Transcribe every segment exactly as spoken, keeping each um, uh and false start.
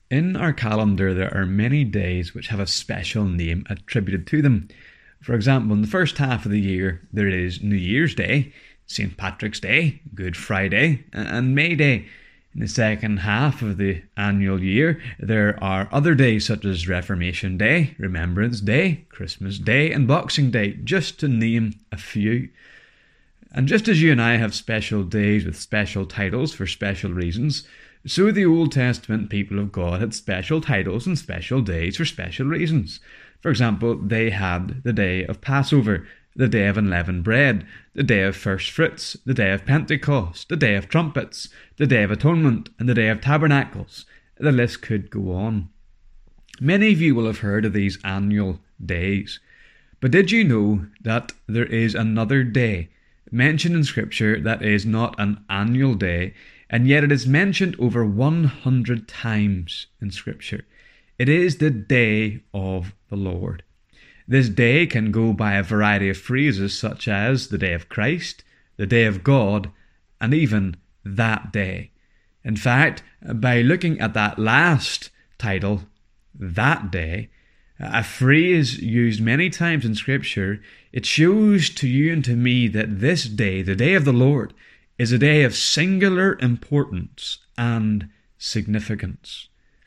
In our calendar, there are many days which have a special name attributed to them. For example, in the first half of the year, there is New Year's Day, Saint Patrick's Day, Good Friday, and May Day. In the second half of the annual year, there are other days such as Reformation Day, Remembrance Day, Christmas Day, and Boxing Day, just to name a few. And just as you and I have special days with special titles for special reasons, so the Old Testament people of God had special titles and special days for special reasons. For example, they had the day of Passover, the day of unleavened bread, the day of first fruits, the day of Pentecost, the day of trumpets, the day of atonement, and the day of tabernacles. The list could go on. Many of you will have heard of these annual days. But did you know that there is another day mentioned in Scripture that is not an annual day, and yet it is mentioned over one hundred times in Scripture? It is the day of the Lord. This day can go by a variety of phrases such as the day of Christ, the day of God, and even that day. In fact, by looking at that last title, that day, a phrase used many times in Scripture, it shows to you and to me that this day, the day of the Lord, is a day of singular importance and significance.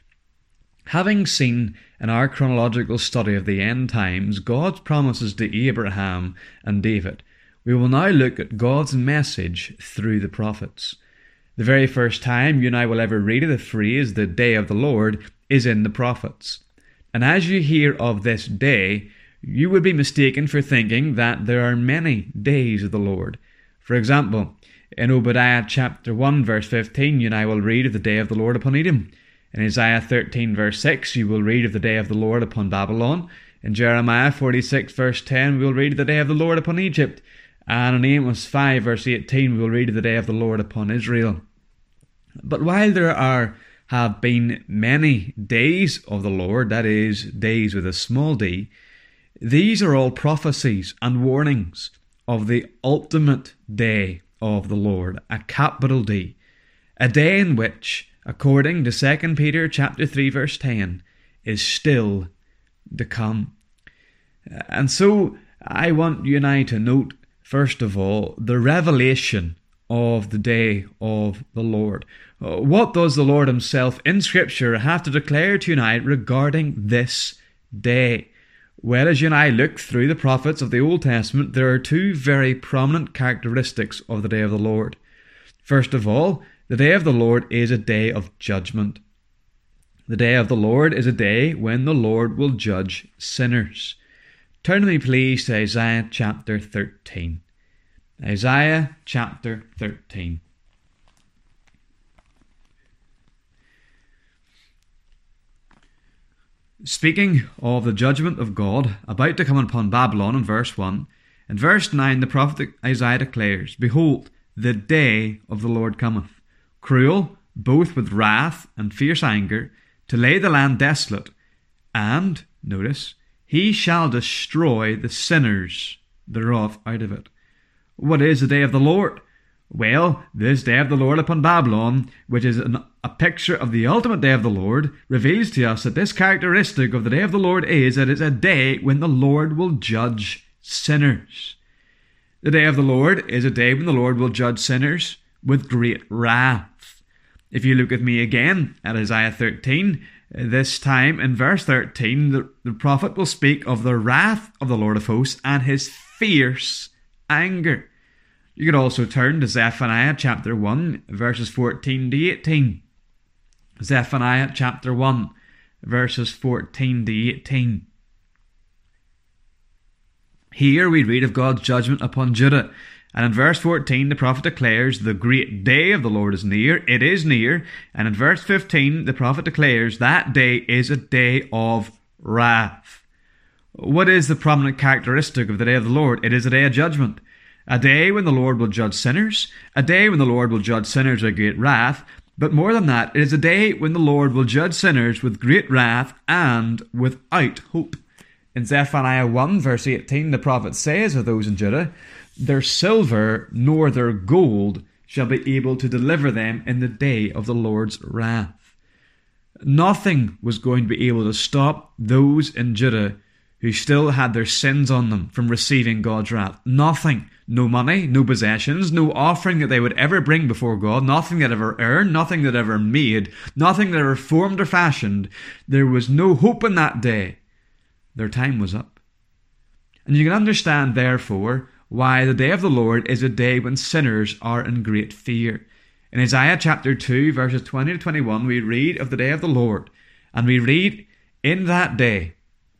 Having seen in our chronological study of the end times God's promises to Abraham and David, we will now look at God's message through the prophets. The very first time you and I will ever read of the phrase, the day of the Lord, is in the prophets. And as you hear of this day, you would be mistaken for thinking that there are many days of the Lord. For example, in Obadiah chapter one verse fifteen, you and I will read of the day of the Lord upon Edom. In Isaiah thirteen verse six, you will read of the day of the Lord upon Babylon. In Jeremiah forty-six verse ten, we will read of the day of the Lord upon Egypt. And in Amos five verse eighteen, we will read of the day of the Lord upon Israel. But while there are have been many days of the Lord, that is, days with a small d, these are all prophecies and warnings of the ultimate day of the Lord, a capital D, a day in which, according to Second Peter chapter three verse ten, is still to come. And so I want you and I to note, first of all, the revelation of the day of the Lord. What does the Lord himself in Scripture have to declare to you and I regarding this day? Well, as you and I look through the prophets of the Old Testament, there are two very prominent characteristics of the day of the Lord. First of all, the day of the Lord is a day of judgment. The day of the Lord is a day when the Lord will judge sinners. Turn to me, please, to Isaiah chapter thirteen. Isaiah chapter thirteen. Speaking of the judgment of God about to come upon Babylon in verse one, in verse nine the prophet Isaiah declares, "Behold, the day of the Lord cometh, cruel, both with wrath and fierce anger, to lay the land desolate, and," notice, "he shall destroy the sinners thereof out of it." What is the day of the Lord? Well, this day of the Lord upon Babylon, which is an, a picture of the ultimate day of the Lord, reveals to us that this characteristic of the day of the Lord is that it's a day when the Lord will judge sinners. The day of the Lord is a day when the Lord will judge sinners with great wrath. If you look with me again at Isaiah thirteen, this time in verse thirteen, the, the prophet will speak of the wrath of the Lord of hosts and his fierce anger. You could also turn to Zephaniah chapter one, verses fourteen to eighteen. Zephaniah chapter one, verses fourteen to eighteen. Here we read of God's judgment upon Judah. And in verse fourteen, the prophet declares, "The great day of the Lord is near." It is near. And in verse fifteen, the prophet declares, that day is a day of wrath. What is the prominent characteristic of the day of the Lord? It is a day of judgment. A day when the Lord will judge sinners. A day when the Lord will judge sinners with great wrath. But more than that, it is a day when the Lord will judge sinners with great wrath and without hope. In Zephaniah one verse eighteen, the prophet says of those in Judah, "Their silver nor their gold shall be able to deliver them in the day of the Lord's wrath." Nothing was going to be able to stop those in Judah who still had their sins on them from receiving God's wrath. Nothing. No money, no possessions, no offering that they would ever bring before God, nothing that ever earned, nothing that ever made, nothing that ever formed or fashioned. There was no hope in that day. Their time was up. And you can understand, therefore, why the day of the Lord is a day when sinners are in great fear. In Isaiah chapter two, verses twenty to twenty-one, we read of the day of the Lord. And we read, "In that day,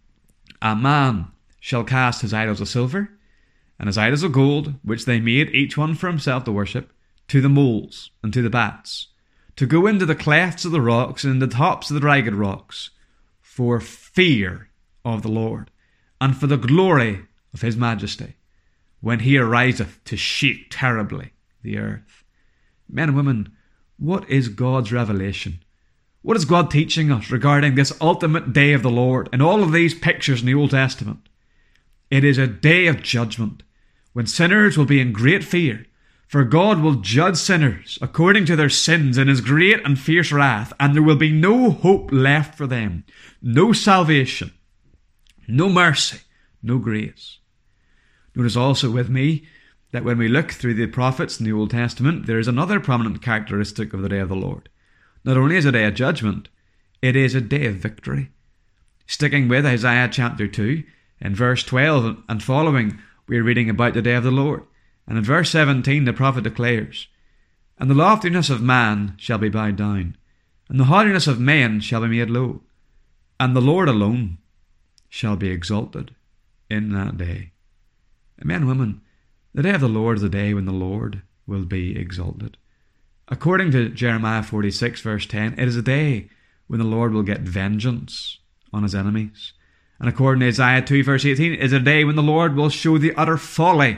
a man shall cast his idols of silver, and his idols of gold, which they made each one for himself to worship, to the moles and to the bats, to go into the clefts of the rocks and in the tops of the ragged rocks, for fear of the Lord, and for the glory of his majesty, when he ariseth to shake terribly the earth." Men and women, what is God's revelation? What is God teaching us regarding this ultimate day of the Lord and all of these pictures in the Old Testament? It is a day of judgment, when sinners will be in great fear, for God will judge sinners according to their sins in his great and fierce wrath, and there will be no hope left for them, no salvation, no mercy, no grace. Notice also with me that when we look through the prophets in the Old Testament, there is another prominent characteristic of the day of the Lord. Not only is it a day of judgment, it is a day of victory. Sticking with Isaiah chapter two, in verse twelve and following, we are reading about the day of the Lord. And in verse seventeen, the prophet declares, "And the loftiness of man shall be bowed down, and the haughtiness of men shall be made low, and the Lord alone shall be exalted in that day." And men and women, the day of the Lord is the day when the Lord will be exalted. According to Jeremiah forty-six, verse ten, it is a day when the Lord will get vengeance on his enemies. And according to Isaiah two, verse eighteen, it is a day when the Lord will show the utter folly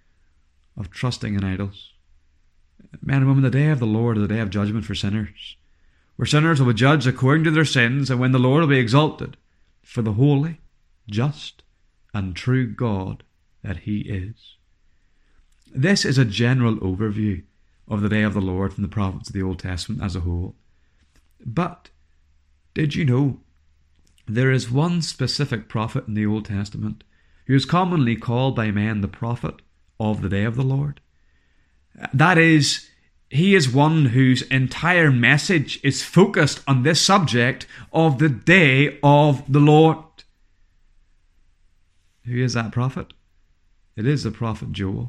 of trusting in idols. Men and women, the day of the Lord is a day of judgment for sinners, where sinners will be judged according to their sins, and when the Lord will be exalted for the holy, just, and true God that he is. This is a general overview of the day of the Lord from the prophets of the Old Testament as a whole. But did you know there is one specific prophet in the Old Testament who is commonly called by men the prophet of the day of the Lord? That is, he is one whose entire message is focused on this subject of the day of the Lord. Who is that prophet? It is the prophet Joel.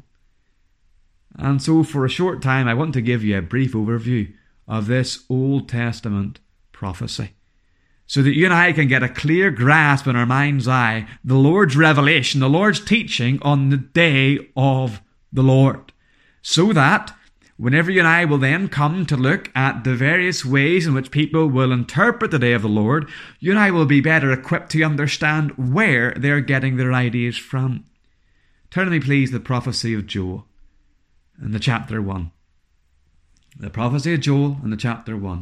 And so for a short time, I want to give you a brief overview of this Old Testament prophecy, so that you and I can get a clear grasp in our mind's eye the Lord's revelation, the Lord's teaching on the day of the Lord, so that whenever you and I will then come to look at the various ways in which people will interpret the day of the Lord, you and I will be better equipped to understand where they're getting their ideas from. Turn to me, please, to the prophecy of Joel in the chapter one. The prophecy of Joel in the chapter one.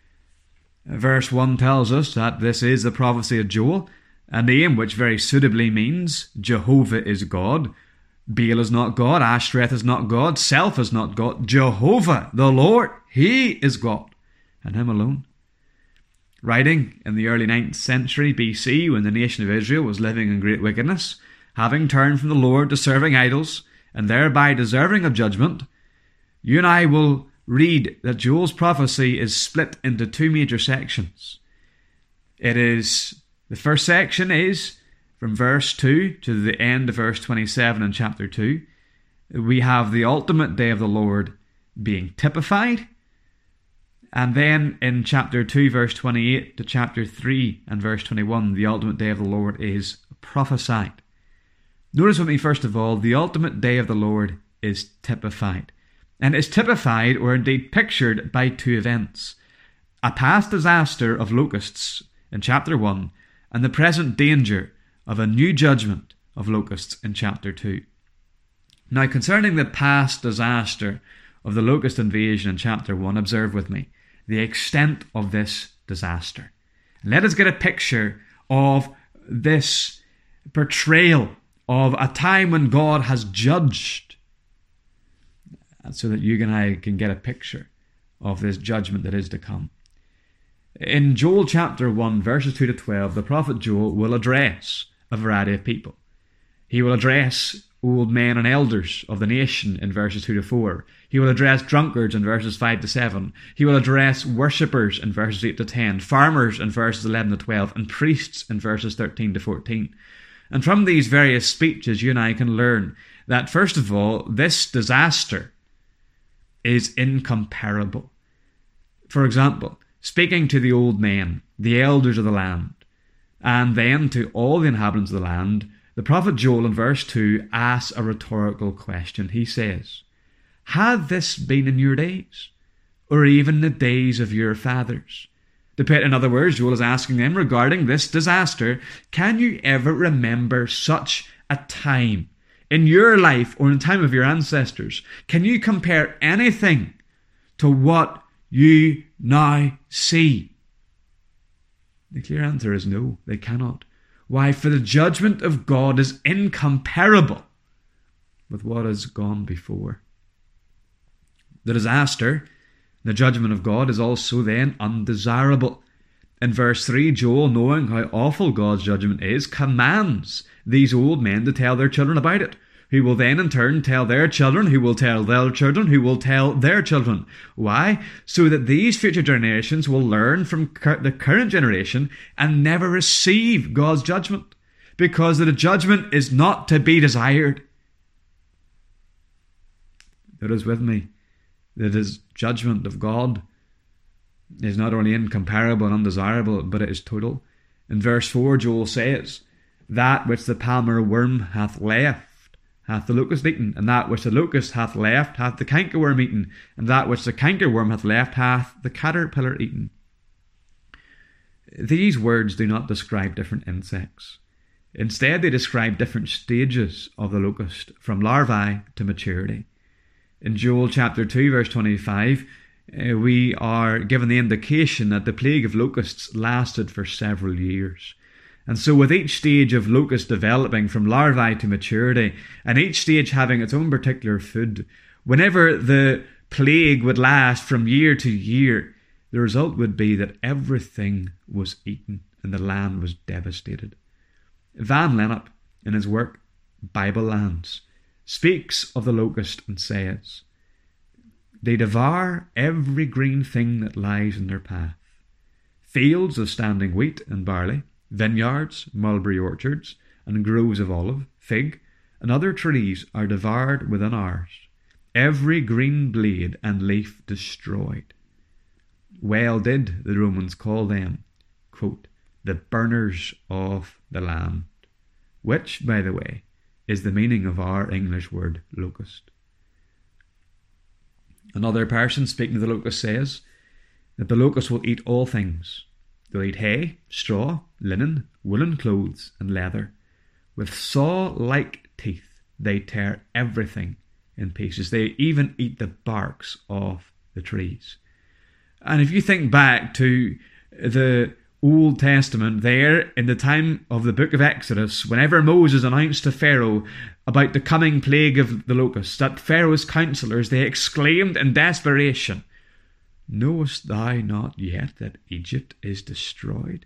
Verse one tells us that this is the prophecy of Joel, a name which very suitably means Jehovah is God. Baal is not God, Ashtoreth is not God, self is not God. Jehovah, the Lord, he is God, and him alone. Writing in the early ninth century B C, when the nation of Israel was living in great wickedness, having turned from the Lord to serving idols, and thereby deserving of judgment, you and I will read that Joel's prophecy is split into two major sections. It is, the first section is from verse two to the end of verse twenty-seven in chapter two. We have the ultimate day of the Lord being typified. And then in chapter two, verse twenty-eight to chapter three and verse twenty-one, the ultimate day of the Lord is prophesied. Notice with me, first of all, the ultimate day of the Lord is typified. And it's typified, or indeed pictured, by two events. A past disaster of locusts in chapter one, and the present danger of a new judgment of locusts in chapter two. Now, concerning the past disaster of the locust invasion in chapter one, observe with me the extent of this disaster. Let us get a picture of this portrayal of a time when God has judged, so that you and I can get a picture of this judgment that is to come. In Joel chapter one, verses two to twelve, the prophet Joel will address a variety of people. He will address old men and elders of the nation in verses two to four. He will address drunkards in verses five to seven. He will address worshippers in verses eight to ten, farmers in verses eleven to twelve, and priests in verses thirteen to fourteen. And from these various speeches, you and I can learn that, first of all, this disaster is incomparable. For example, speaking to the old men, the elders of the land, and then to all the inhabitants of the land, the prophet Joel in verse two asks a rhetorical question. He says, "Had this been in your days, or even the days of your fathers?" To put in other words, Joel is asking them regarding this disaster, can you ever remember such a time in your life or in the time of your ancestors? Can you compare anything to what you now see? The clear answer is no, they cannot. Why? For the judgment of God is incomparable with what has gone before. The disaster, the judgment of God, is also then undesirable. In verse three, Joel, knowing how awful God's judgment is, commands these old men to tell their children about it, who will then in turn tell their children, who will tell their children, who will tell their children. Why? So that these future generations will learn from the current generation and never receive God's judgment, because the judgment is not to be desired. That is with me. That is judgment of God is not only incomparable and undesirable, but it is total. In verse four, Joel says, "That which the palmer worm hath left, hath the locust eaten, and that which the locust hath left, hath the cankerworm eaten, and that which the cankerworm hath left, hath the caterpillar eaten." These words do not describe different insects. Instead, they describe different stages of the locust, from larvae to maturity. In Joel chapter two, verse twenty-five, uh, we are given the indication that the plague of locusts lasted for several years. And so with each stage of locust developing from larvae to maturity, and each stage having its own particular food, whenever the plague would last from year to year, the result would be that everything was eaten and the land was devastated. Van Lennep, in his work Bible Lands, speaks of the locust and says, "They devour every green thing that lies in their path. Fields of standing wheat and barley, vineyards, mulberry orchards, and groves of olive, fig, and other trees are devoured within hours. Every green blade and leaf destroyed. Well did the Romans call them, quote, the burners of the land," which, by the way, is the meaning of our English word locust. Another person speaking of the locust says that the locust will eat all things. They'll eat hay, straw, linen, woolen clothes, and leather. With saw-like teeth, they tear everything in pieces. They even eat the barks of the trees. And if you think back to the Old Testament, there in the time of the book of Exodus, whenever Moses announced to Pharaoh about the coming plague of the locusts, that Pharaoh's counselors, they exclaimed in desperation, "Knowest thou not yet that Egypt is destroyed?"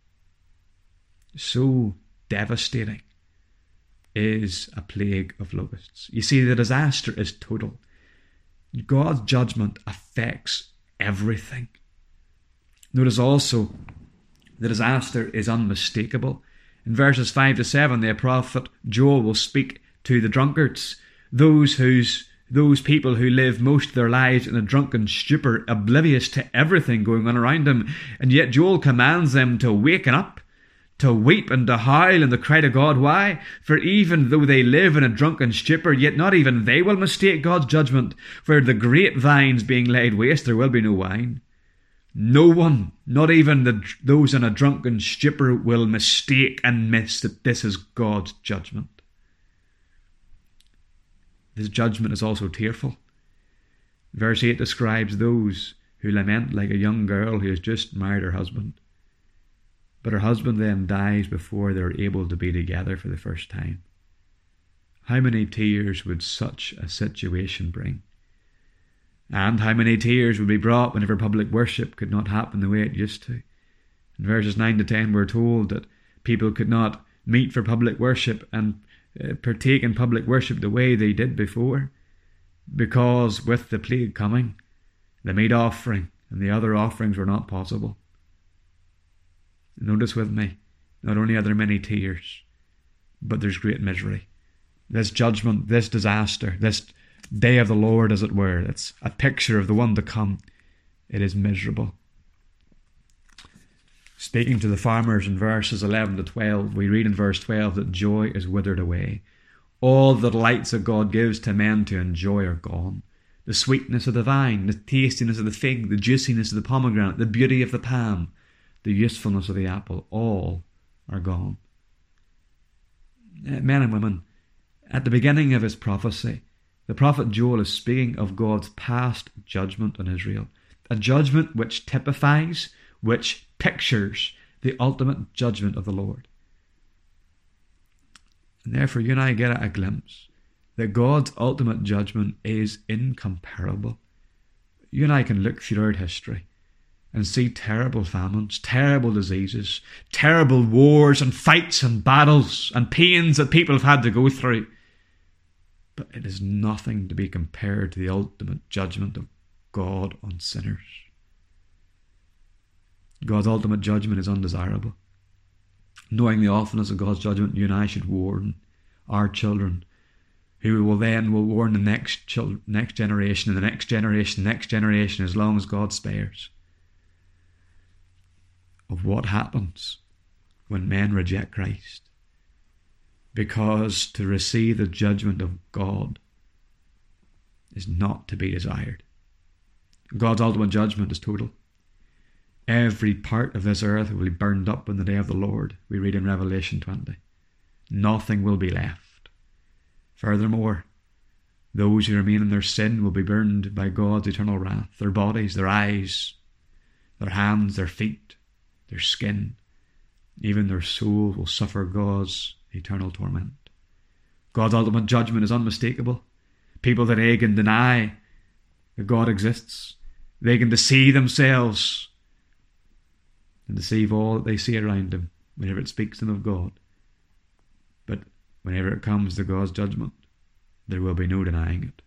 So devastating is a plague of locusts. You see, the disaster is total. God's judgment affects everything. Notice also, the disaster is unmistakable. In verses five to seven, the prophet Joel will speak to the drunkards, those whose those people who live most of their lives in a drunken stupor, oblivious to everything going on around them. And yet Joel commands them to waken up, to weep and to howl in the cry to God. Why? For even though they live in a drunken stupor, yet not even they will mistake God's judgment. For the grapevines being laid waste, there will be no wine. No one, not even the, those in a drunken stupor, will mistake and miss that this is God's judgment. His judgment is also tearful. Verse eight describes those who lament like a young girl who has just married her husband, but her husband then dies before they're able to be together for the first time. How many tears would such a situation bring? And how many tears would be brought whenever public worship could not happen the way it used to. In verses nine to ten we're told that people could not meet for public worship and uh, partake in public worship the way they did before, because with the plague coming, the meat offering and the other offerings were not possible. Notice with me, not only are there many tears, but there's great misery. This judgment, this disaster, this day of the Lord, as it were, it's a picture of the one to come. It is miserable. Speaking to the farmers in verses eleven to twelve, we read in verse twelve that joy is withered away. All the delights that God gives to men to enjoy are gone. The sweetness of the vine, the tastiness of the fig, the juiciness of the pomegranate, the beauty of the palm, the usefulness of the apple, all are gone. Men and women, at the beginning of his prophecy, the prophet Joel is speaking of God's past judgment on Israel, a judgment which typifies, which pictures the ultimate judgment of the Lord. And therefore you and I get a glimpse that God's ultimate judgment is incomparable. You and I can look throughout history and see terrible famines, terrible diseases, terrible wars and fights and battles and pains that people have had to go through. But it is nothing to be compared to the ultimate judgment of God on sinners. God's ultimate judgment is undesirable. Knowing the awfulness of God's judgment, you and I should warn our children, who will then will warn the next children, next generation, and the next generation, next generation, as long as God spares, of what happens when men reject Christ. Because to receive the judgment of God is not to be desired. God's ultimate judgment is total. Every part of this earth will be burned up in the day of the Lord, we read in Revelation twenty. Nothing will be left. Furthermore, those who remain in their sin will be burned by God's eternal wrath. Their bodies, their eyes, their hands, their feet, their skin, even their soul will suffer God's eternal torment. God's ultimate judgment is unmistakable. People that they can deny that God exists, they can deceive themselves and deceive all that they see around them whenever it speaks to them of God. But whenever it comes to God's judgment, there will be no denying it.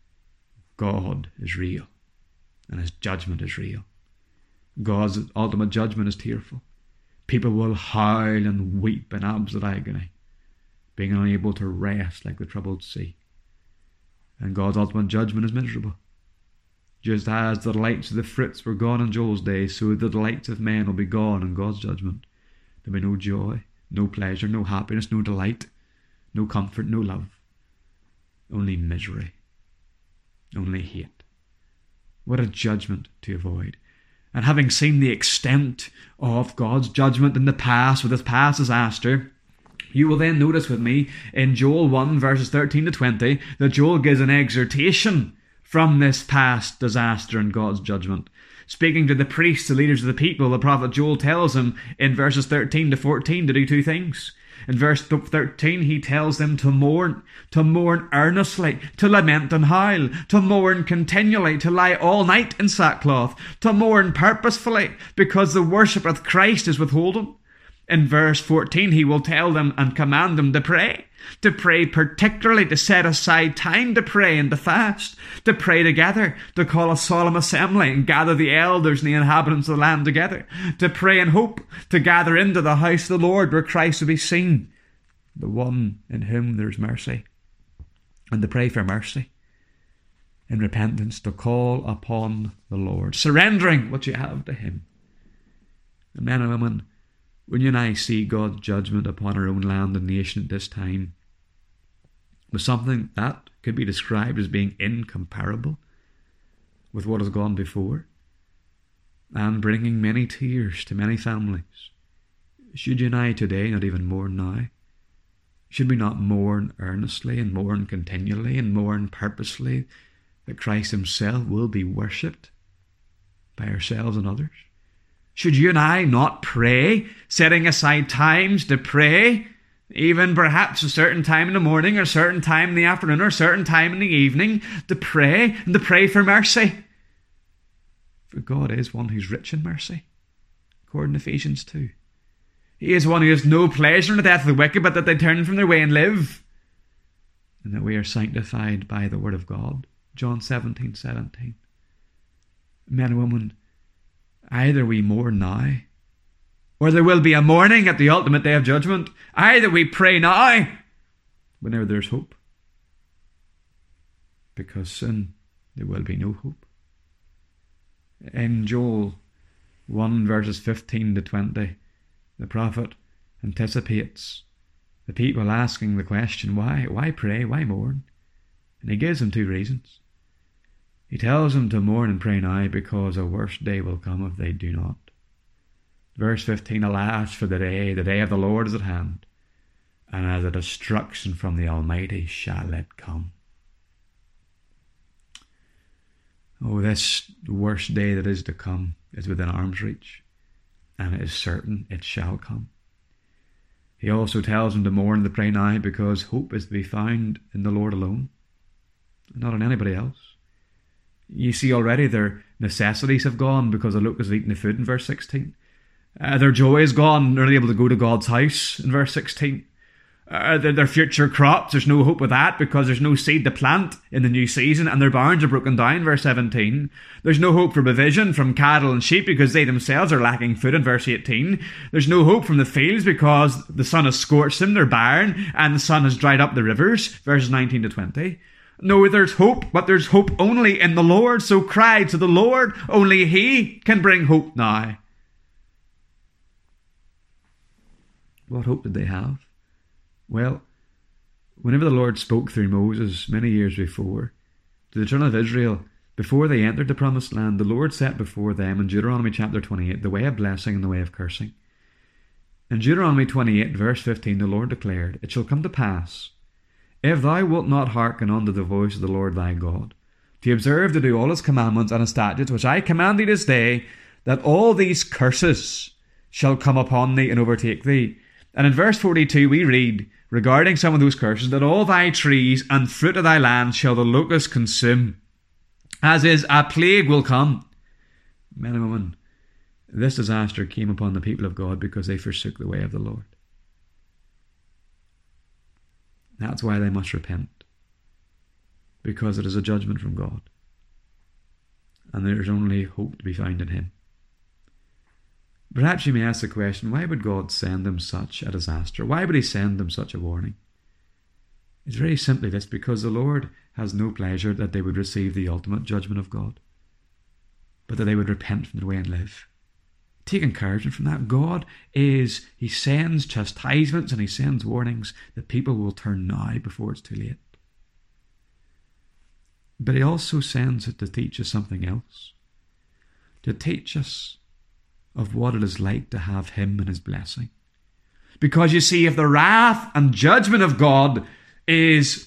God is real, and his judgment is real. God's ultimate judgment is tearful. People will howl and weep in absolute agony, being unable to rest like the troubled sea. And God's ultimate judgment is miserable. Just as the delights of the fruits were gone in Joel's day, so the delights of men will be gone in God's judgment. There will be no joy, no pleasure, no happiness, no delight, no comfort, no love. Only misery. Only hate. What a judgment to avoid. And having seen the extent of God's judgment in the past with his past disaster, you will then notice with me in Joel one verses thirteen to twenty that Joel gives an exhortation from this past disaster and God's judgment. Speaking to the priests, the leaders of the people, the prophet Joel tells them in verses thirteen to fourteen to do two things. In verse thirteen, he tells them to mourn, to mourn earnestly, to lament and howl, to mourn continually, to lie all night in sackcloth, to mourn purposefully, because the worship of Christ is withholden. In verse fourteen, he will tell them and command them to pray, to pray particularly, to set aside time to pray and to fast, to pray together, to call a solemn assembly and gather the elders and the inhabitants of the land together, to pray in hope, to gather into the house of the Lord where Christ will be seen, the one in whom there is mercy, and to pray for mercy in repentance, to call upon the Lord, surrendering what you have to him. And men and women, when you and I see God's judgment upon our own land and nation at this time, with something that could be described as being incomparable with what has gone before, and bringing many tears to many families, should you and I today not even mourn now? Should we not mourn earnestly and mourn continually and mourn purposely that Christ himself will be worshipped by ourselves and others? Should you and I not pray, setting aside times to pray even perhaps a certain time in the morning, or a certain time in the afternoon, or a certain time in the evening, to pray and to pray for mercy. For God is one who's rich in mercy, according to Ephesians two. He is one who has no pleasure in the death of the wicked, but that they turn from their way and live. And that we are sanctified by the word of God. John seventeen seventeen. Men and women, either we mourn now, or there will be a mourning at the ultimate day of judgment. Either we pray now, whenever there's hope, because soon there will be no hope. In Joel one verses fifteen to twenty, the prophet anticipates the people asking the question, why, why pray, why mourn? And he gives them two reasons. He tells them to mourn and pray now because a worse day will come if they do not. Verse fifteen, alas for the day, the day of the Lord is at hand, and as a destruction from the Almighty shall it come. Oh, this worst day that is to come is within arm's reach, and it is certain it shall come. He also tells them to mourn and to pray now because hope is to be found in the Lord alone, not in anybody else. You see already their necessities have gone because the locusts have eaten the food in verse sixteen. Uh, their joy is gone. They're not able to go to God's house in verse sixteen. Uh, their, their future crops, there's no hope with that because there's no seed to plant in the new season, and their barns are broken down, verse seventeen. There's no hope for provision from cattle and sheep because they themselves are lacking food in verse eighteen. There's no hope from the fields because the sun has scorched them, they're barren, and the sun has dried up the rivers, verses nineteen to twenty. No, there's hope, but there's hope only in the Lord, so cry to the Lord. Only He can bring hope now. What hope did they have? Well, whenever the Lord spoke through Moses many years before to the children of Israel, before they entered the promised land, the Lord set before them in Deuteronomy chapter twenty-eight the way of blessing and the way of cursing. In Deuteronomy twenty-eight verse fifteen, the Lord declared, it shall come to pass, if thou wilt not hearken unto the voice of the Lord thy God, to observe to do all his commandments and his statutes which I command thee this day, that all these curses shall come upon thee and overtake thee. And in verse forty-two we read, regarding some of those curses, that all thy trees and fruit of thy land shall the locust consume, as is a plague will come. Men and women, this disaster came upon the people of God because they forsook the way of the Lord. That's why they must repent, because it is a judgment from God, and there is only hope to be found in Him. Perhaps you may ask the question, why would God send them such a disaster? Why would He send them such a warning? It's very simply this, because the Lord has no pleasure that they would receive the ultimate judgment of God, but that they would repent from their way and live. Take encouragement from that. God is, He sends chastisements and He sends warnings that people will turn now before it's too late. But He also sends it to teach us something else, to teach us of what it is like to have Him and His blessing. Because you see, if the wrath and judgment of God is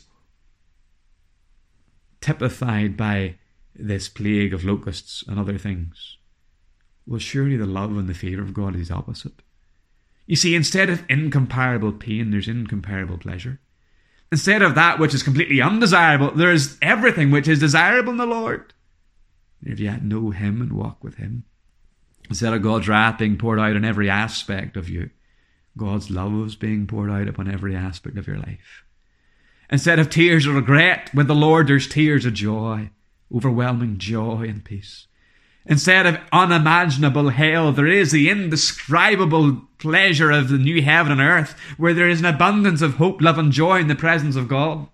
typified by this plague of locusts and other things, well, surely the love and the favour of God is opposite. You see, instead of incomparable pain, there's incomparable pleasure. Instead of that which is completely undesirable, there is everything which is desirable in the Lord. And if you know Him and walk with Him, instead of God's wrath being poured out on every aspect of you, God's love is being poured out upon every aspect of your life. Instead of tears of regret, with the Lord there's tears of joy, overwhelming joy and peace. Instead of unimaginable hell, there is the indescribable pleasure of the new heaven and earth, where there is an abundance of hope, love and joy in the presence of God.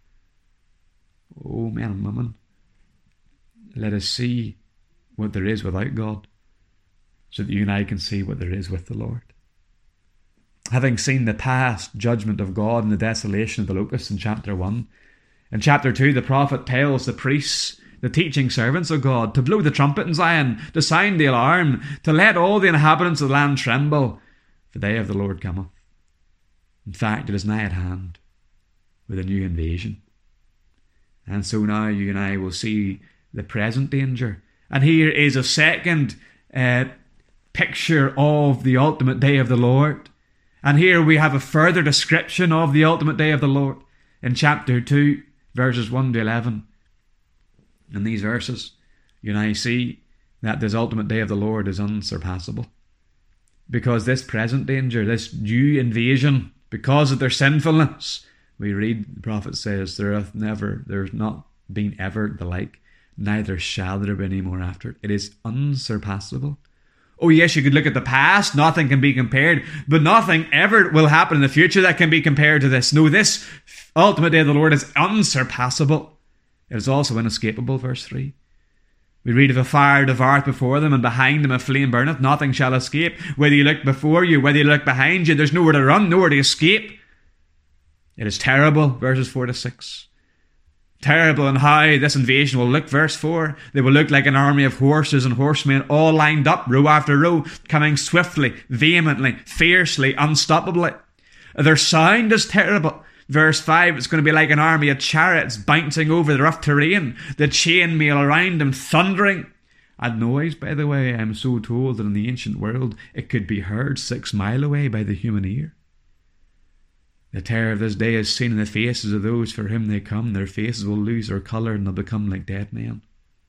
Oh, men and women, let us see what there is without God, so that you and I can see what there is with the Lord. Having seen the past judgment of God and the desolation of the locusts in chapter one, in chapter two the prophet tells the priests, the teaching servants of God, to blow the trumpet in Zion, to sound the alarm, to let all the inhabitants of the land tremble, for the day of the Lord cometh. In fact, it is nigh at hand, with a new invasion. And so now you and I will see the present danger. And here is a second uh, picture of the ultimate day of the Lord. And here we have a further description of the ultimate day of the Lord in chapter two, verses one to eleven. In these verses, you and I see that this ultimate day of the Lord is unsurpassable. Because this present danger, this new invasion, because of their sinfulness, we read, the prophet says, there hath never, there's not been ever the like, neither shall there be any more after it. It is unsurpassable. Oh yes, you could look at the past, nothing can be compared, but nothing ever will happen in the future that can be compared to this. No, this ultimate day of the Lord is unsurpassable. It is also inescapable, verse three. We read of a fire devoureth before them, and behind them a flame burneth, nothing shall escape. Whether you look before you, whether you look behind you, there's nowhere to run, nowhere to escape. It is terrible, verses four to six. Terrible in how this invasion will look, verse four. They will look like an army of horses and horsemen, all lined up, row after row, coming swiftly, vehemently, fiercely, unstoppably. Their sound is terrible. Verse five, it's going to be like an army of chariots bouncing over the rough terrain, the chainmail around them thundering. And noise, by the way, I'm so told that in the ancient world it could be heard six mile away by the human ear. The terror of this day is seen in the faces of those for whom they come. Their faces will lose their colour and they'll become like dead men.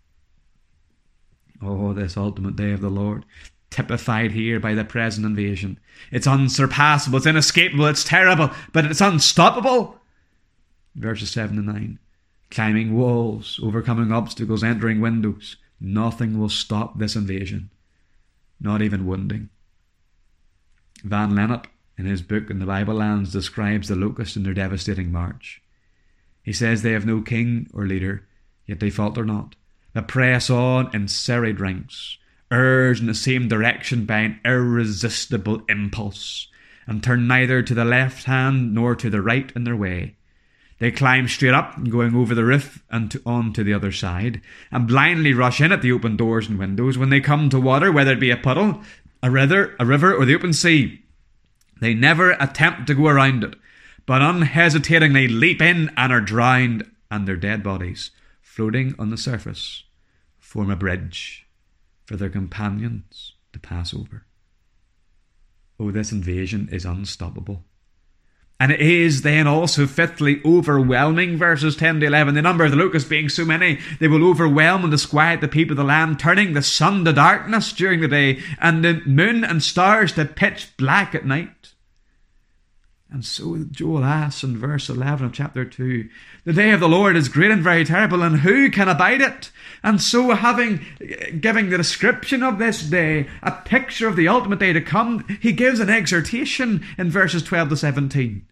Oh, this ultimate day of the Lord, typified here by the present invasion. It's unsurpassable, it's inescapable, it's terrible, but it's unstoppable. Verses seven to nine. Climbing walls, overcoming obstacles, entering windows. Nothing will stop this invasion. Not even wounding. Van Lennep, in his book In the Bible Lands, describes the locusts in their devastating march. He says they have no king or leader, yet they falter not, but press on in serried ranks, urged in the same direction by an irresistible impulse, and turn neither to the left hand nor to the right in their way. They climb straight up, going over the roof and to, on to the other side, and blindly rush in at the open doors and windows. When they come to water, whether it be a puddle, a river, a river, or the open sea, they never attempt to go around it, but unhesitatingly leap in and are drowned, and their dead bodies, floating on the surface, form a bridge for their companions to pass over. Oh, this invasion is unstoppable. And it is then also, fifthly, overwhelming, verses ten to eleven. The number of the locusts being so many, they will overwhelm and disquiet the people of the land, turning the sun to darkness during the day, and the moon and stars to pitch black at night. And so Joel asks in verse eleven of chapter two, the day of the Lord is great and very terrible, and who can abide it? And so, having giving the description of this day, a picture of the ultimate day to come, he gives an exhortation in verses twelve to seventeen.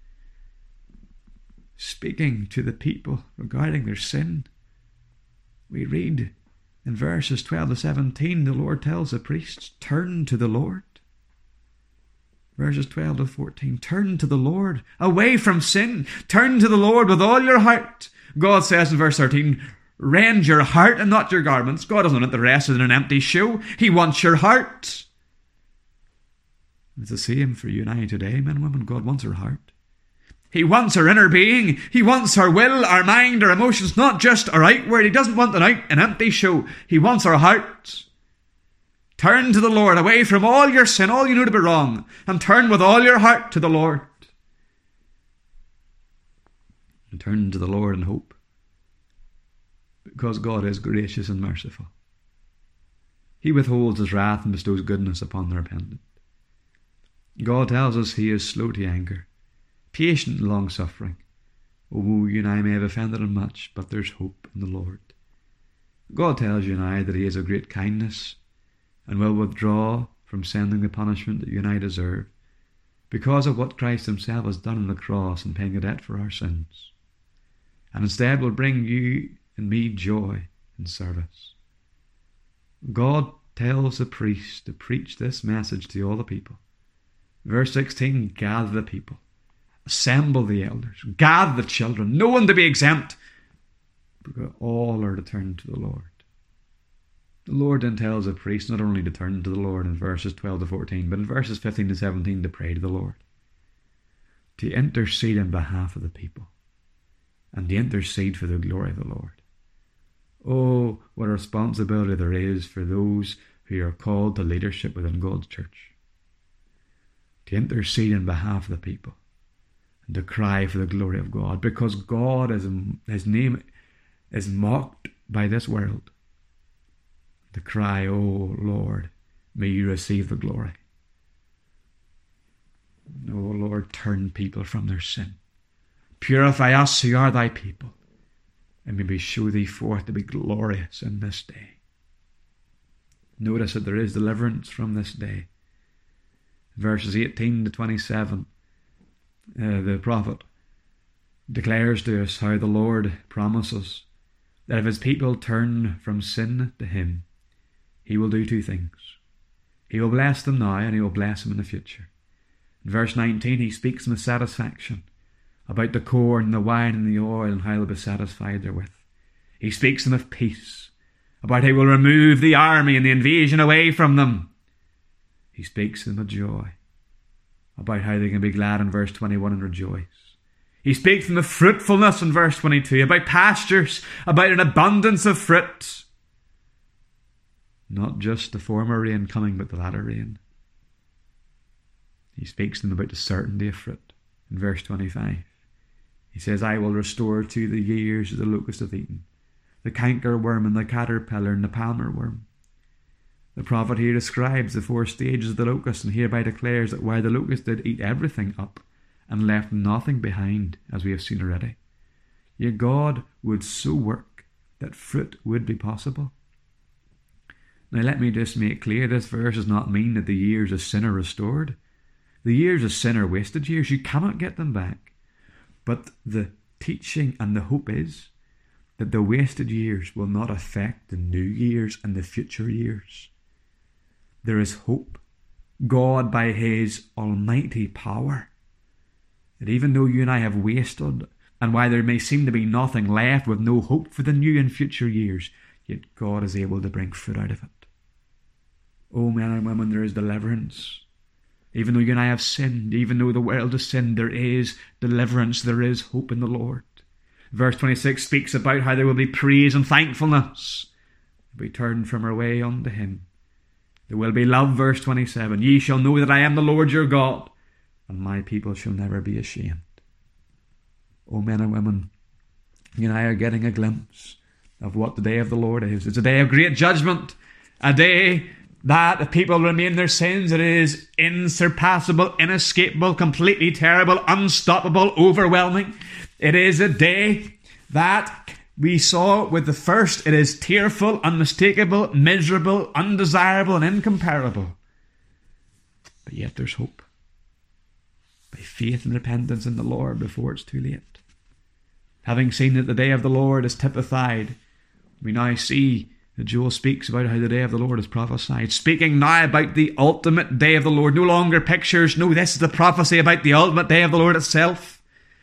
Speaking to the people regarding their sin, we read in verses twelve to seventeen, the Lord tells the priests, turn to the Lord. Verses twelve to fourteen, turn to the Lord, away from sin. Turn to the Lord with all your heart. God says in verse thirteen, rend your heart and not your garments. God doesn't want the rest in an empty show. He wants your heart. It's the same for you and I today, men and women. God wants our heart. He wants our inner being. He wants our will, our mind, our emotions, not just our outward. He doesn't want an, out, an empty show. He wants our heart. Turn to the Lord, away from all your sin, all you know to be wrong, and turn with all your heart to the Lord. And turn to the Lord in hope, because God is gracious and merciful. He withholds his wrath and bestows goodness upon the repentant. God tells us he is slow to anger, patient and long-suffering. Oh, you and I may have offended him much, but there's hope in the Lord. God tells you and I that he is of great kindness, and will withdraw from sending the punishment that you and I deserve, because of what Christ himself has done on the cross in paying a debt for our sins, and instead will bring you and me joy and service. God tells the priest to preach this message to all the people. Verse sixteen, gather the people, assemble the elders, gather the children, no one to be exempt, because all are to turn to the Lord. The Lord then tells the priest not only to turn to the Lord in verses twelve to fourteen, but in verses fifteen to seventeen to pray to the Lord, to intercede on behalf of the people, and to intercede for the glory of the Lord. Oh, what a responsibility there is for those who are called to leadership within God's church, to intercede on behalf of the people and to cry for the glory of God, because God is, his name is mocked by this world. To cry, oh Lord, may you receive the glory. Oh Lord, turn people from their sin. Purify us who are thy people, and may we show thee forth to be glorious in this day. Notice that there is deliverance from this day. Verses eighteen to twenty-seven, uh, the prophet declares to us how the Lord promises that if his people turn from sin to him, he will do two things. He will bless them now, and he will bless them in the future. In verse nineteen, he speaks with satisfaction about the corn, the wine, and the oil, and how they'll be satisfied therewith. He speaks them of peace, about how he will remove the army and the invasion away from them. He speaks to them of joy, about how they can be glad in verse twenty-one and rejoice. He speaks to them of fruitfulness in verse twenty-two, about pastures, about an abundance of fruit. Not just the former rain coming, but the latter rain. He speaks to them about the certainty of fruit in verse twenty-five. He says, I will restore to the years the locusts have eaten, the cankerworm and the caterpillar and the palmer worm. The prophet here describes the four stages of the locust, and hereby declares that while the locust did eat everything up and left nothing behind, as we have seen already, yet God would so work that fruit would be possible. Now let me just make clear, this verse does not mean that the years of sin are restored. The years of sin are wasted years. You cannot get them back. But the teaching and the hope is that the wasted years will not affect the new years and the future years. There is hope. God, by his almighty power, that even though you and I have wasted, and while there may seem to be nothing left with no hope for the new and future years, yet God is able to bring fruit out of it. Oh, men and women, there is deliverance. Even though you and I have sinned, even though the world has sinned, there is deliverance, there is hope in the Lord. Verse twenty-six speaks about how there will be praise and thankfulness. We turn from our way unto him. There will be love, verse twenty-seven. Ye shall know that I am the Lord your God, and my people shall never be ashamed. Oh, men and women, you and I are getting a glimpse of what the day of the Lord is. It's a day of great judgment, a day that if people remain in their sins, it is insurpassable, inescapable, completely terrible, unstoppable, overwhelming. It is a day that we saw with the first. It is tearful, unmistakable, miserable, undesirable, and incomparable. But yet there's hope. By faith and repentance in the Lord before it's too late. Having seen that the day of the Lord is typified, we now see that Joel speaks about how the day of the Lord is prophesied. Speaking now about the ultimate day of the Lord. No longer pictures. No, this is the prophecy about the ultimate day of the Lord itself.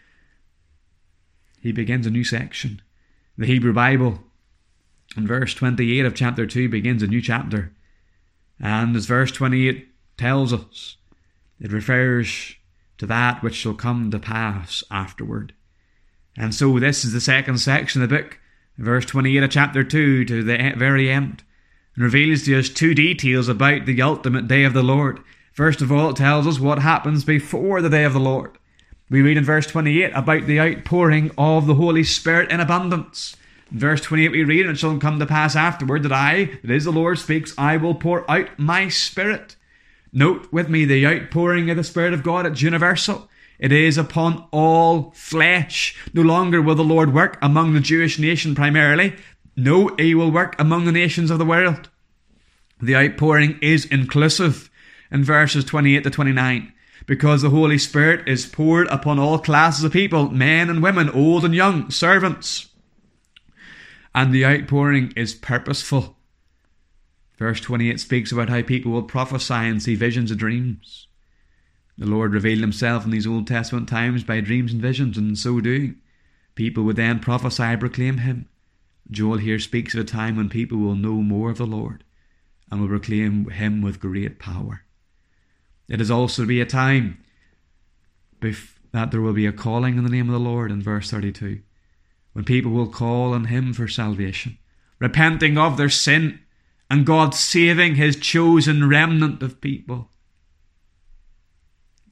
He begins a new section. The Hebrew Bible, in verse twenty-eight of chapter two, begins a new chapter. And as verse twenty-eight tells us, it refers to that which shall come to pass afterward. And so this is the second section of the book, verse twenty-eight of chapter two to the very end, and reveals to us two details about the ultimate day of the Lord. First of all, it tells us what happens before the day of the Lord. We read in verse twenty-eight about the outpouring of the Holy Spirit in abundance. In verse twenty-eight we read, and it shall come to pass afterward that I, that is the Lord speaks, I will pour out my Spirit. Note with me, the outpouring of the Spirit of God, it's universal. It is upon all flesh. No longer will the Lord work among the Jewish nation primarily. No, he will work among the nations of the world. The outpouring is inclusive in verses twenty-eight to twenty-nine. Because the Holy Spirit is poured upon all classes of people, men and women, old and young, servants. And the outpouring is purposeful. Verse twenty-eight speaks about how people will prophesy and see visions and dreams. The Lord revealed himself in these Old Testament times by dreams and visions, and in so doing, people would then prophesy and proclaim him. Joel here speaks of a time when people will know more of the Lord and will proclaim him with great power. It is also to be a time that there will be a calling in the name of the Lord in verse thirty-two, when people will call on him for salvation, repenting of their sin, and God saving his chosen remnant of people.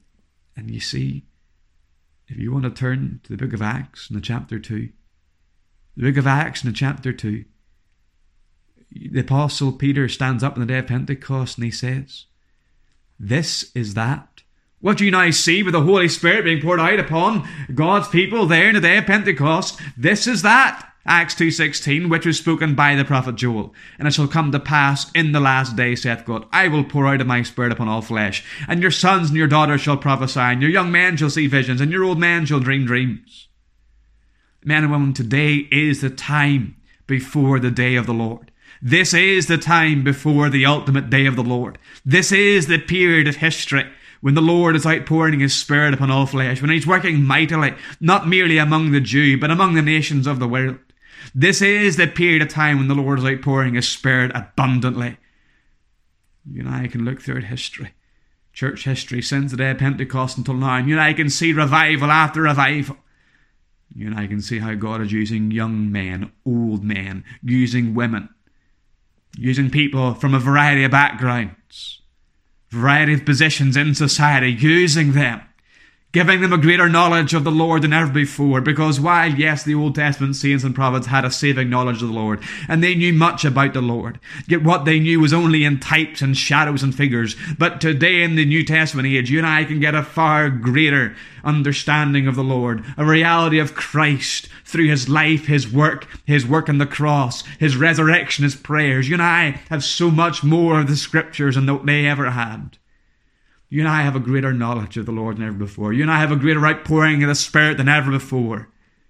And you see, if you want to turn to the book of Acts in the chapter two, the book of Acts in the chapter two, the apostle Peter stands up on the day of Pentecost and he says, this is that. What you now see with the Holy Spirit being poured out upon God's people there in the day of Pentecost, this is that. Acts two sixteen, which was spoken by the prophet Joel. And it shall come to pass in the last day, saith God, I will pour out of my Spirit upon all flesh, and your sons and your daughters shall prophesy, and your young men shall see visions, and your old men shall dream dreams. Men and women, today is the time before the day of the Lord. This is the time before the ultimate day of the Lord. This is the period of history when the Lord is outpouring His Spirit upon all flesh, when He's working mightily, not merely among the Jew, but among the nations of the world. This is the period of time when the Lord is outpouring His Spirit abundantly. You and I can look through history, church history, since the day of Pentecost until now, and you and I can see revival after revival. You and I can see how God is using young men, old men, using women, using people from a variety of backgrounds, variety of positions in society, using them, giving them a greater knowledge of the Lord than ever before. Because while, yes, the Old Testament saints and prophets had a saving knowledge of the Lord, and they knew much about the Lord, yet what they knew was only in types and shadows and figures. But today in the New Testament age, you and I can get a far greater understanding of the Lord, a reality of Christ through His life, His work, His work on the cross, His resurrection, His prayers. You and I have so much more of the Scriptures than they ever had. You and I have a greater knowledge of the Lord than ever before. You and I have a greater outpouring of the Spirit than ever before.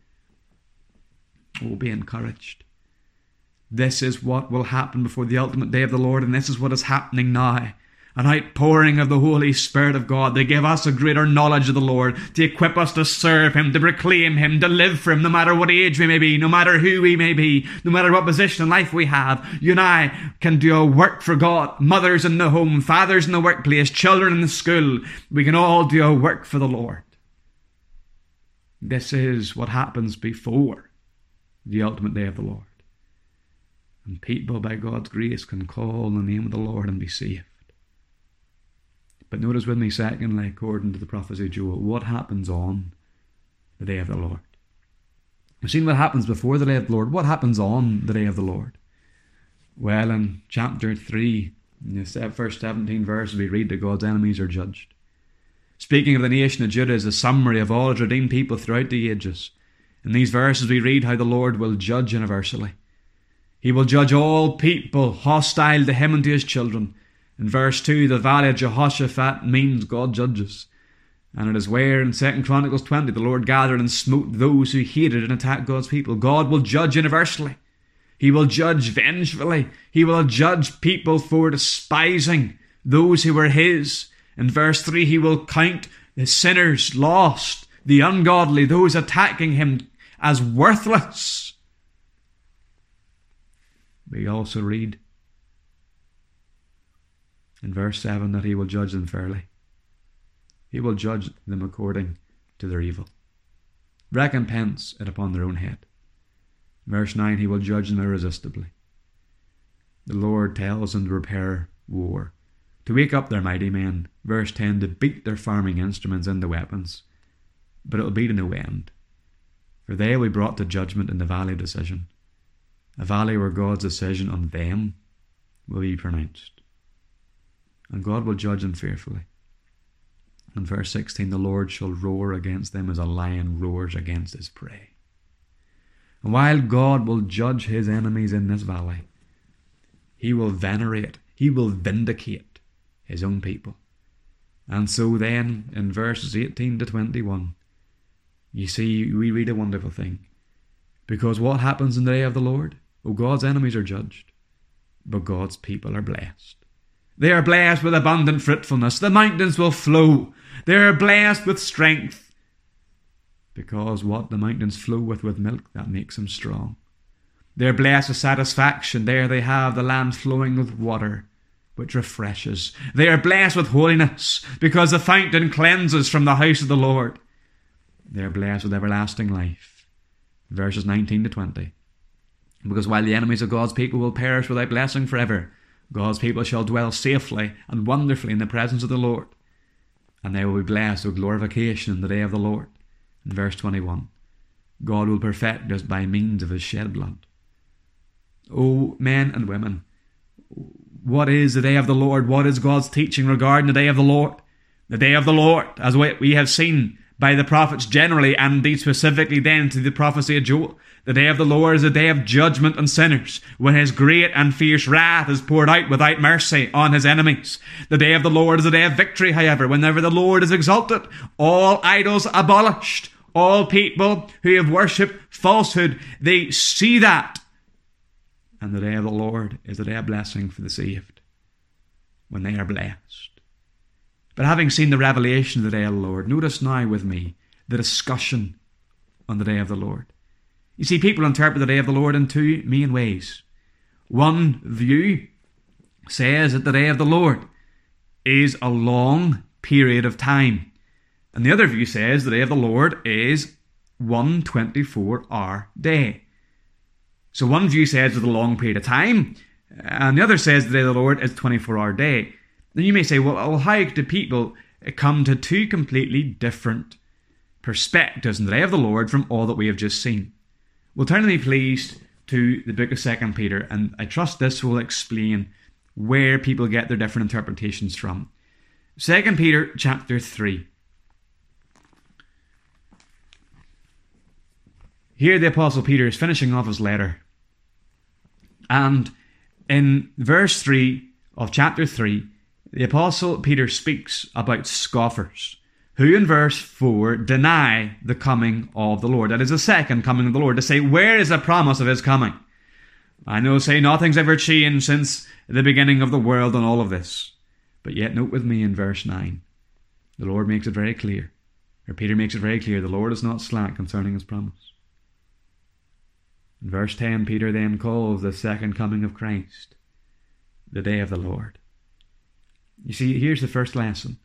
Oh, be encouraged. This is what will happen before the ultimate day of the Lord, and this is what is happening now. An outpouring of the Holy Spirit of God to give us a greater knowledge of the Lord, to equip us to serve Him, to proclaim Him, to live for Him, no matter what age we may be, no matter who we may be, no matter what position in life we have. You and I can do a work for God. Mothers in the home, fathers in the workplace, children in the school. We can all do a work for the Lord. This is what happens before the ultimate day of the Lord. And people, by God's grace, can call on the name of the Lord and be saved. But notice with me, secondly, according to the prophecy of Joel, what happens on the day of the Lord. We've seen what happens before the day of the Lord. What happens on the day of the Lord? Well, in chapter three, in the first seventeen verses, we read that God's enemies are judged. Speaking of the nation of Judah as a summary of all His redeemed people throughout the ages. In these verses we read how the Lord will judge universally. He will judge all people hostile to Him and to His children. In verse two, the valley of Jehoshaphat means God judges. And it is where in Second Chronicles twenty the Lord gathered and smote those who hated and attacked God's people. God will judge universally. He will judge vengefully. He will judge people for despising those who were His. In verse three, He will count the sinners lost, the ungodly, those attacking Him as worthless. We also read in verse seven that He will judge them fairly. He will judge them according to their evil. Recompense it upon their own head. Verse nine, He will judge them irresistibly. The Lord tells them to prepare war, to wake up their mighty men. Verse ten, to beat their farming instruments into weapons. But it will be to no end. For they will be brought to judgment in the valley of decision. A valley where God's decision on them will be pronounced. And God will judge them fearfully. In verse sixteen, the Lord shall roar against them as a lion roars against his prey. And while God will judge His enemies in this valley, He will venerate, He will vindicate His own people. And so then, in verses eighteen to twenty-one, you see, we read a wonderful thing. Because what happens in the day of the Lord? Oh, God's enemies are judged, but God's people are blessed. They are blessed with abundant fruitfulness. The mountains will flow. They are blessed with strength. Because what the mountains flow with with milk, that makes them strong. They are blessed with satisfaction. There they have the land flowing with water, which refreshes. They are blessed with holiness, because the fountain cleanses from the house of the Lord. They are blessed with everlasting life. Verses nineteen to twenty. Because while the enemies of God's people will perish without blessing forever, God's people shall dwell safely and wonderfully in the presence of the Lord. and they will be blessed with glorification in the day of the Lord. In verse twenty-one, God will perfect us by means of his shed blood. Oh, men and women, what is the day of the Lord? What is God's teaching regarding the day of the Lord? The day of the Lord, as we have seen by the prophets generally, and indeed specifically then to the prophecy of Joel. The day of the Lord is a day of judgment on sinners, when his great and fierce wrath is poured out without mercy on his enemies. The day of the Lord is a day of victory, however, whenever the Lord is exalted, all idols abolished, all people who have worshipped falsehood, they see that. And the day of the Lord is a day of blessing for the saved, when they are blessed. But having seen the revelation of the day of the Lord, notice now with me the discussion on the day of the Lord. You see, people interpret the day of the Lord in two main ways. One view says that the day of the Lord is a long period of time. And the other view says the day of the Lord is one twenty-four hour day. So one view says it's a long period of time, and the other says the day of the Lord is a twenty-four hour day. Then you may say, well, how do people come to two completely different perspectives in the day of the Lord from all that we have just seen? Well, turn to me, please, to the book of Second Peter, and I trust this will explain where people get their different interpretations from. Second Peter chapter three. Here the Apostle Peter is finishing off his letter. And in verse three of chapter three, the Apostle Peter speaks about scoffers, who in verse four deny the coming of the Lord. That is the second coming of the Lord. To say, where is the promise of his coming? I know, say, nothing's ever changed since the beginning of the world and all of this. But yet note with me in verse nine, the Lord makes it very clear, or Peter makes it very clear, the Lord is not slack concerning his promise. In verse ten, Peter then calls the second coming of Christ the day of the Lord. You see, here's the first lesson.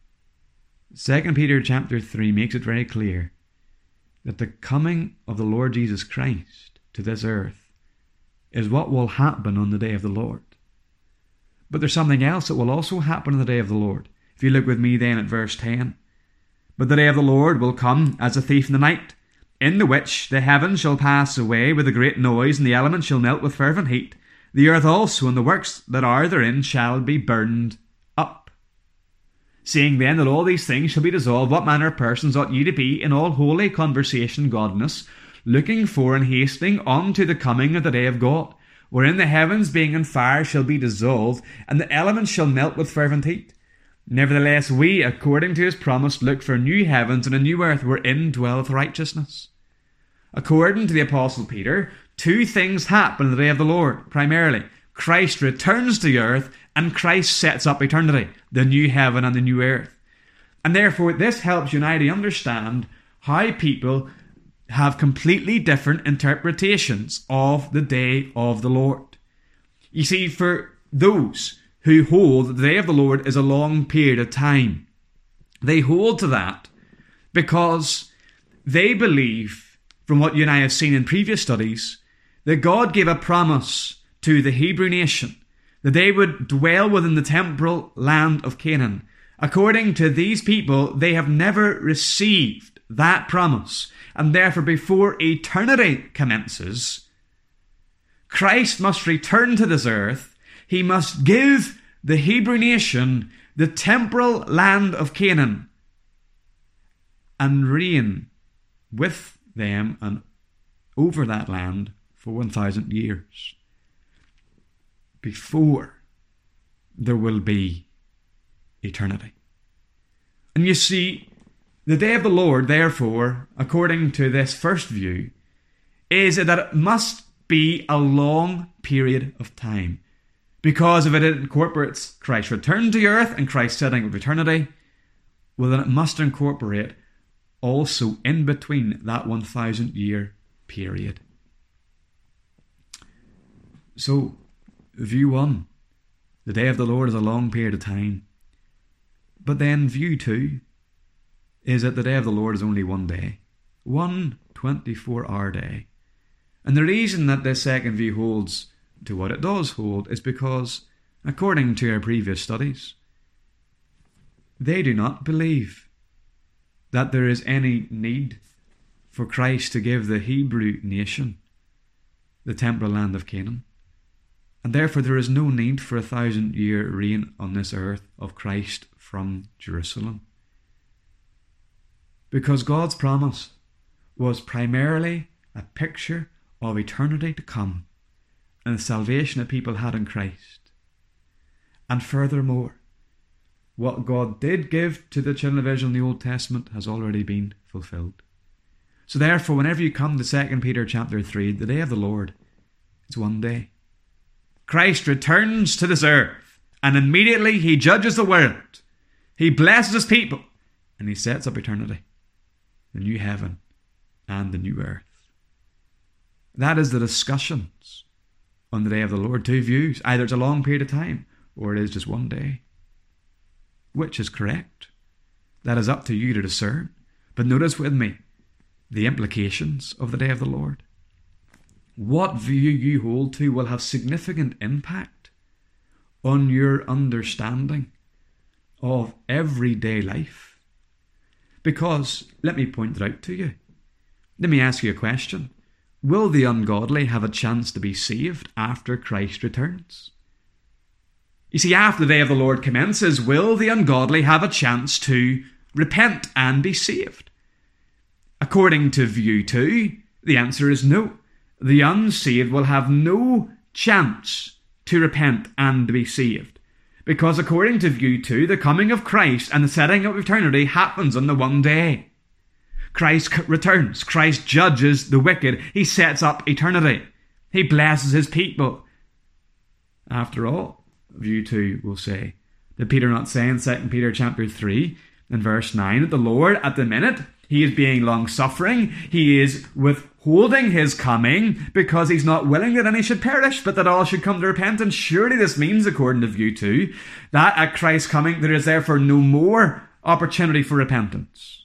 Second Peter chapter three makes it very clear that the coming of the Lord Jesus Christ to this earth is what will happen on the day of the Lord. But there's something else that will also happen on the day of the Lord. If you look with me then at verse ten. But the day of the Lord will come as a thief in the night, in the which the heavens shall pass away with a great noise, and the elements shall melt with fervent heat. The earth also and the works that are therein shall be burned up. Seeing then that all these things shall be dissolved, what manner of persons ought ye to be in all holy conversation, godliness, looking for and hastening unto the coming of the day of God, wherein the heavens being in fire shall be dissolved, and the elements shall melt with fervent heat. Nevertheless, we, according to his promise, look for new heavens and a new earth wherein dwelleth righteousness. According to the Apostle Peter, two things happen on the day of the Lord, primarily. Christ returns to the earth, and Christ sets up eternity, the new heaven and the new earth. And therefore, this helps you and I to understand how people have completely different interpretations of the day of the Lord. You see, for those who hold that the day of the Lord is a long period of time, they hold to that because they believe, from what you and I have seen in previous studies, that God gave a promise to the Hebrew nation that they would dwell within the temporal land of Canaan. According to these people, they have never received that promise, and therefore before eternity commences, Christ must return to this earth. He must give the Hebrew nation the temporal land of Canaan and reign with them and over that land for one thousand years before there will be eternity. And you see, the day of the Lord, therefore, according to this first view, is that it must be a long period of time. Because if it incorporates Christ's return to earth and Christ's setting of eternity, well, then it must incorporate also in between that one thousand year period. So, view one, the day of the Lord is a long period of time. But then view two is that the day of the Lord is only one day. One twenty-four hour day. And the reason that this second view holds to what it does hold is because, according to our previous studies, they do not believe that there is any need for Christ to give the Hebrew nation the temporal land of Canaan. And therefore there is no need for a thousand year reign on this earth of Christ from Jerusalem. Because God's promise was primarily a picture of eternity to come and the salvation that people had in Christ. And furthermore, what God did give to the children of Israel in the Old Testament has already been fulfilled. So therefore, whenever you come to Second Peter chapter three, the day of the Lord, it's one day. Christ returns to this earth, and immediately he judges the world. He blesses his people, and he sets up eternity, the new heaven and the new earth. That is the discussions on the day of the Lord. Two views. Either it's a long period of time, or it is just one day. Which is correct? That is up to you to discern. But notice with me the implications of the day of the Lord. What view you hold to will have significant impact on your understanding of everyday life. Because, let me point it out to you. Let me ask you a question. Will the ungodly have a chance to be saved after Christ returns? You see, after the day of the Lord commences, will the ungodly have a chance to repent and be saved? According to view two, the answer is no. The unsaved will have no chance to repent and be saved. Because according to view two, the coming of Christ and the setting up of eternity happens on the one day. Christ returns. Christ judges the wicked. He sets up eternity. He blesses his people. After all, view two will say, did Peter not say in Second Peter chapter three and verse nine that the Lord at the minute, he is being long-suffering, he is withholding his coming because he's not willing that any should perish, but that all should come to repentance. Surely this means, according to view two, that at Christ's coming there is therefore no more opportunity for repentance.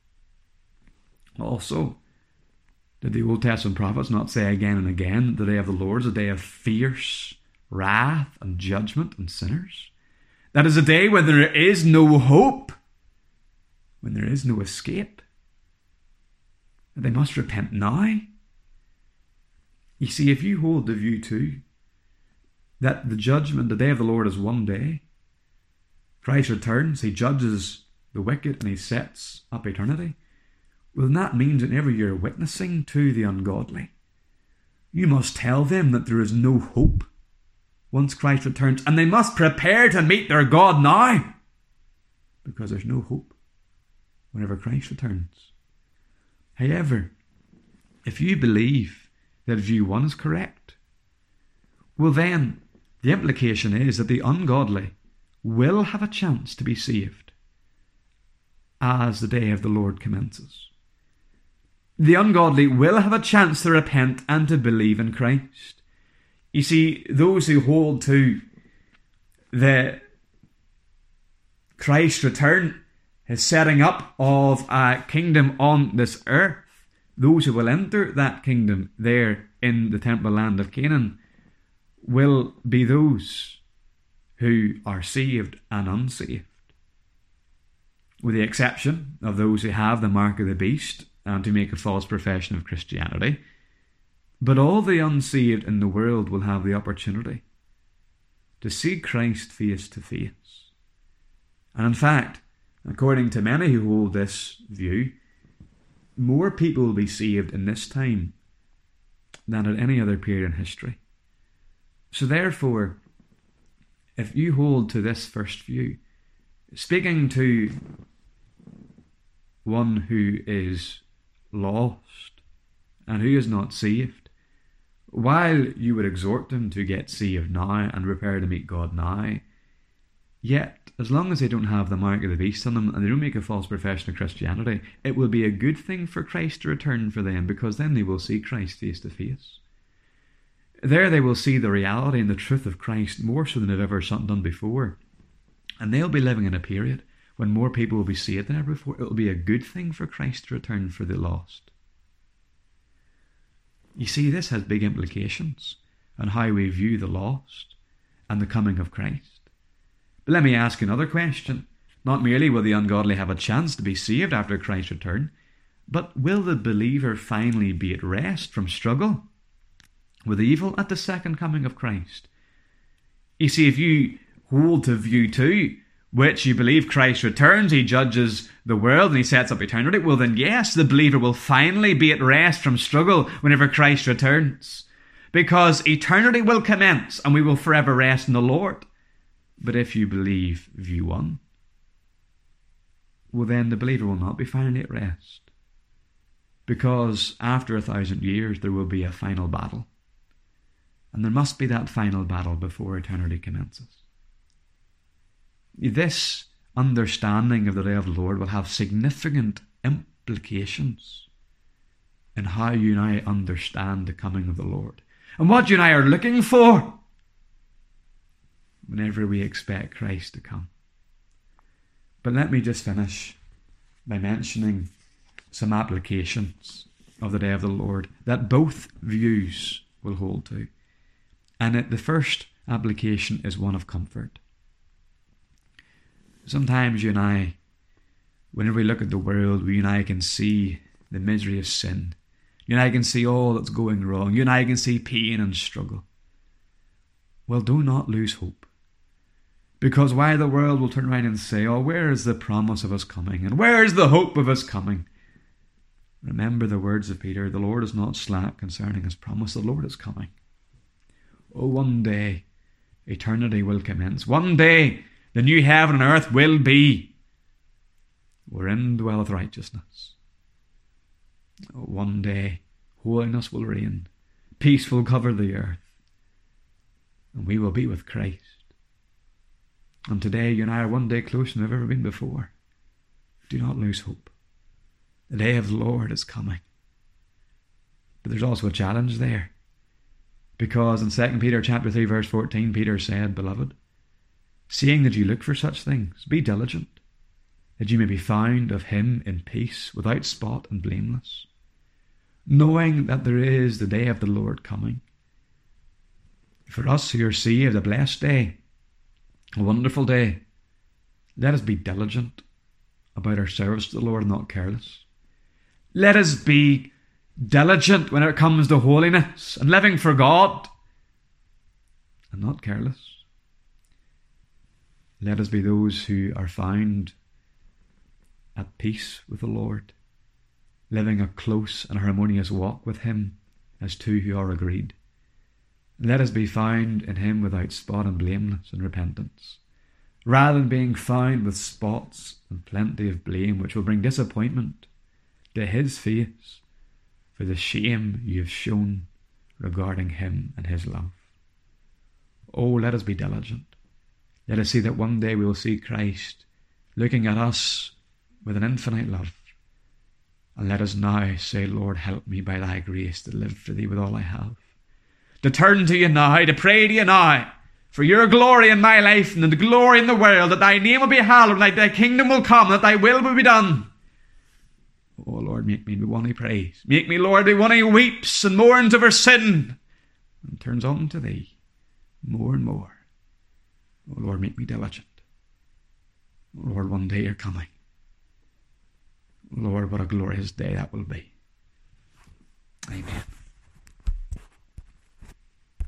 Also, did the Old Testament prophets not say again and again that the day of the Lord is a day of fierce wrath and judgment on sinners? That is a day when there is no hope, when there is no escape. That they must repent now. You see, if you hold the view too, that the judgment, the day of the Lord is one day, Christ returns, he judges the wicked and he sets up eternity, well, that means that whenever you're witnessing to the ungodly, you must tell them that there is no hope once Christ returns, and they must prepare to meet their God now, because there's no hope whenever Christ returns. However, if you believe that view one is correct, well then, the implication is that the ungodly will have a chance to be saved as the day of the Lord commences. The ungodly will have a chance to repent and to believe in Christ. You see, those who hold to the Christ's return, his setting up of a kingdom on this earth, those who will enter that kingdom there in the temple land of Canaan will be those who are saved and unsaved, with the exception of those who have the mark of the beast and to make a false profession of Christianity. But all the unsaved in the world will have the opportunity to see Christ face to face. And in fact, according to many who hold this view, more people will be saved in this time than at any other period in history. So therefore, if you hold to this first view, speaking to one who is lost and who is not saved, while you would exhort them to get saved now and prepare to meet God now, yet, as long as they don't have the mark of the beast on them and they don't make a false profession of Christianity, it will be a good thing for Christ to return for them, because then they will see Christ face to face. There they will see the reality and the truth of Christ more so than they've ever done before. And they'll be living in a period when more people will be saved than ever before. It will be a good thing for Christ to return for the lost. You see, this has big implications on how we view the lost and the coming of Christ. But let me ask another question. Not merely will the ungodly have a chance to be saved after Christ's return, but will the believer finally be at rest from struggle with evil at the second coming of Christ? You see, if you hold to view two, which you believe Christ returns, he judges the world and he sets up eternity, well then yes, the believer will finally be at rest from struggle whenever Christ returns. Because eternity will commence and we will forever rest in the Lord. But if you believe view one, well then the believer will not be finally at rest. Because after a thousand years there will be a final battle. And there must be that final battle before eternity commences. This understanding of the day of the Lord will have significant implications in how you and I understand the coming of the Lord. And what you and I are looking for whenever we expect Christ to come. But let me just finish by mentioning some applications of the day of the Lord that both views will hold to. And it, the first application is one of comfort. Sometimes you and I, whenever we look at the world, you and I can see the misery of sin. You and I can see all that's going wrong. You and I can see pain and struggle. Well, do not lose hope. Because while the world will turn around and say, oh, where is the promise of us coming? And where is the hope of us coming? Remember the words of Peter, the Lord is not slack concerning his promise. The Lord is coming. Oh, one day, eternity will commence. One day, the new heaven and earth will be, wherein dwelleth righteousness. One day, holiness will reign. Peace will cover the earth. And we will be with Christ. And today, you and I are one day closer than we've ever been before. Do not lose hope. The day of the Lord is coming. But there's also a challenge there. Because in Second Peter chapter three, verse fourteen, Peter said, Beloved, seeing that you look for such things, be diligent, that you may be found of him in peace, without spot and blameless, knowing that there is the day of the Lord coming. For us who are saved, a blessed day, a wonderful day. Let us be diligent about our service to the Lord, not careless. Let us be diligent when it comes to holiness and living for God, and not careless. Let us be those who are found at peace with the Lord, living a close and harmonious walk with him as two who are agreed. Let us be found in him without spot and blameless in repentance, rather than being found with spots and plenty of blame, which will bring disappointment to his face for the shame you have shown regarding him and his love. Oh, let us be diligent. Let us see that one day we will see Christ looking at us with an infinite love. And let us now say, Lord, help me by thy grace to live for thee with all I have. To turn to you now, to pray to you now, for your glory in my life and the glory in the world, that thy name will be hallowed, that thy kingdom will come, that thy will will be done. Oh, Lord, make me be one who prays. Make me, Lord, be one who weeps and mourns over sin and turns on to thee more and more. Oh, Lord, make me diligent. Oh, Lord, one day you're coming. Lord, what a glorious day that will be. Amen.